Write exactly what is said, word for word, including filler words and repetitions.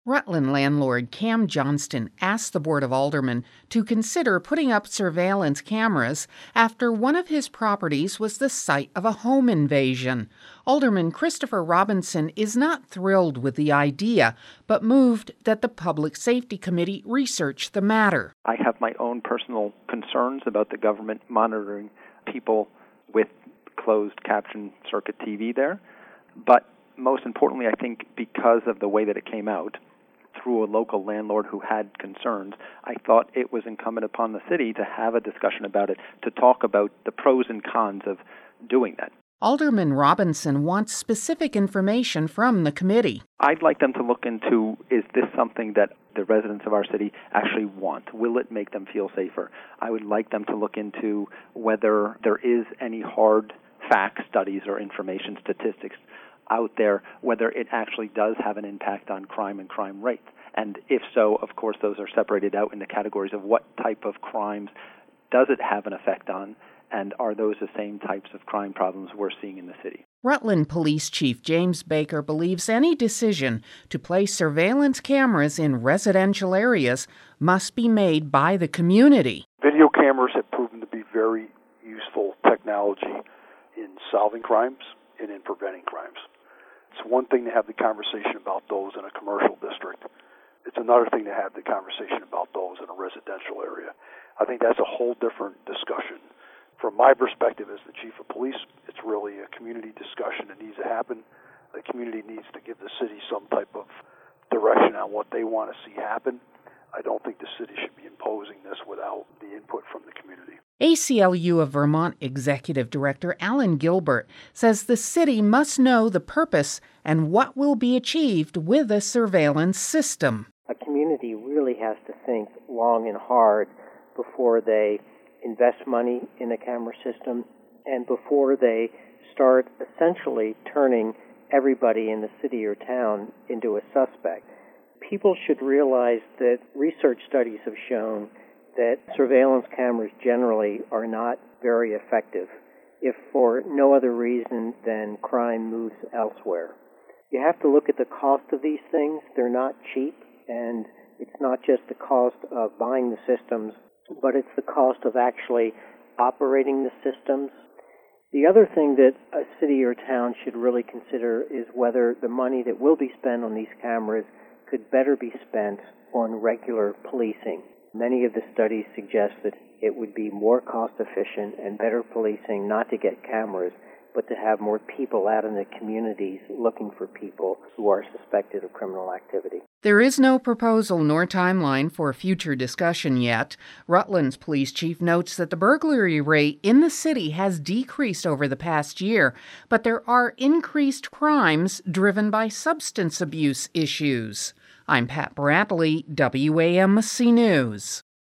Rutland landlord Cam Johnston asked the Board of Aldermen to consider putting up surveillance cameras after one of his properties was the site of a home invasion. Alderman Christopher Robinson is not thrilled with the idea, but moved that the Public Safety Committee research the matter. I have my own personal concerns about the government monitoring people with closed caption circuit T V there, but most importantly, I think because of the way that it came out, through a local landlord who had concerns, I thought it was incumbent upon the city to have a discussion about it, to talk about the pros and cons of doing that. Alderman Robinson wants specific information from the committee. I'd like them to look into, is this something that the residents of our city actually want? Will it make them feel safer? I would like them to look into whether there is any hard fact studies or information statistics out there, whether it actually does have an impact on crime and crime rates. And if so, of course, those are separated out into categories of what type of crimes does it have an effect on, and are those the same types of crime problems we're seeing in the city. Rutland Police Chief James Baker believes any decision to place surveillance cameras in residential areas must be made by the community. Video cameras have proven to be very useful technology in solving crimes and in preventing crimes. It's one thing to have the conversation about those in a commercial district. It's another thing to have the conversation about those in a residential area. I think that's a whole different discussion. From my perspective as the chief of police, it's really a community discussion that needs to happen. The community needs to give the city some type of direction on what they want to see happen. I don't think the city should be imposing this without the input from the community. A C L U of Vermont Executive Director Alan Gilbert says the city must know the purpose and what will be achieved with a surveillance system. A community really has to think long and hard before they invest money in a camera system and before they start essentially turning everybody in the city or town into a suspect. People should realize that research studies have shown that surveillance cameras generally are not very effective, if for no other reason than crime moves elsewhere. You have to look at the cost of these things. They're not cheap, and it's not just the cost of buying the systems, but it's the cost of actually operating the systems. The other thing that a city or town should really consider is whether the money that will be spent on these cameras could better be spent on regular policing. Many of the studies suggest that it would be more cost efficient and better policing not to get cameras, but to have more people out in the communities looking for people who are suspected of criminal activity. There is no proposal nor timeline for future discussion yet. Rutland's police chief notes that the burglary rate in the city has decreased over the past year, but there are increased crimes driven by substance abuse issues. I'm Pat Bradley, W A M C News.